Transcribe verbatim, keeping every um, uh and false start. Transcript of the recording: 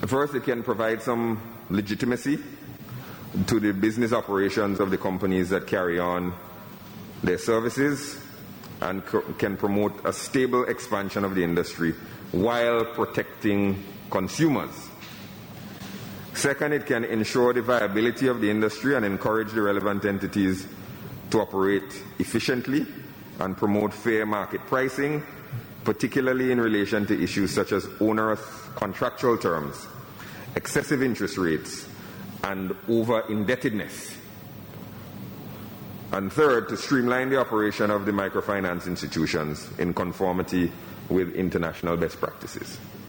First, it can provide some legitimacy to the business operations of the companies that carry on their services and can promote a stable expansion of the industry while protecting consumers. Second, it can ensure the viability of the industry and encourage the relevant entities to operate efficiently and promote fair market pricing, particularly in relation to issues such as onerous contractual terms, excessive interest rates, and over-indebtedness. And third, to streamline the operation of the microfinance institutions in conformity with international best practices.